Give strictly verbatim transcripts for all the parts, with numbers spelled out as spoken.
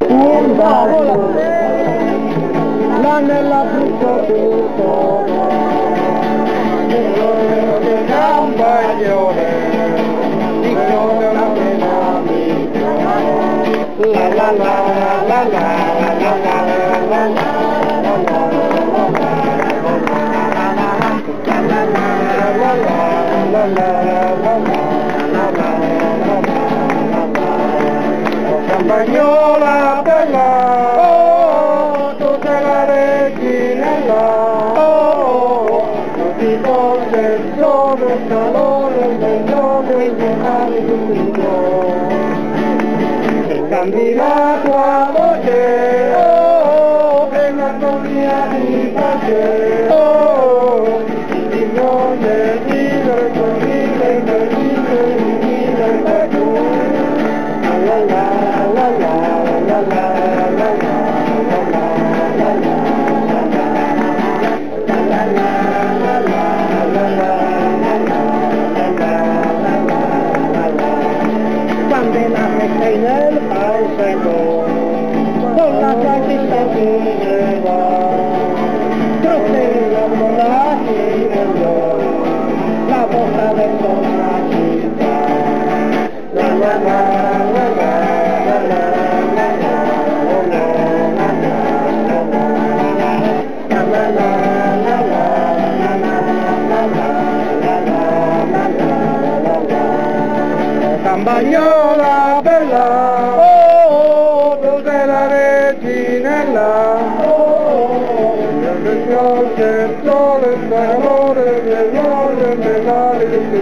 un bacio, là nella frutta tutto, che campagnone, di chiode una pena amica, la la la la la la la la la la. Campagnola bella, oh, tu sei la reginella, oh, tutti dolce il sole, il calore, il megliore, il denaro di tutto. E cambi la tua voce, oh, è un'armonia di pace, oh, il mondo vivere, sorridere, per vivere, vivere per tu. La la la la la la la la quando la mette nel paesello con la caccia che va troppe lavorati la bocca verso la città la la la la la. Campagnola bella, oh, tu sei la reginella, oh, nel pioggia il sole, il calore, le ore, le mari di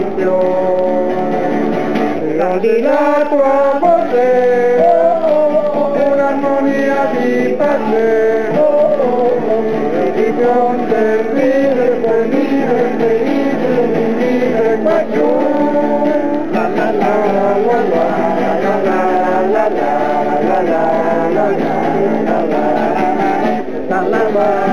fiore. Di la tua voce, oh, un'armonia di pace, oh, e di pioggia il vivere, per vivere, per vivere, per vivere qua giù. La la la la la la la la la la la la la la la la la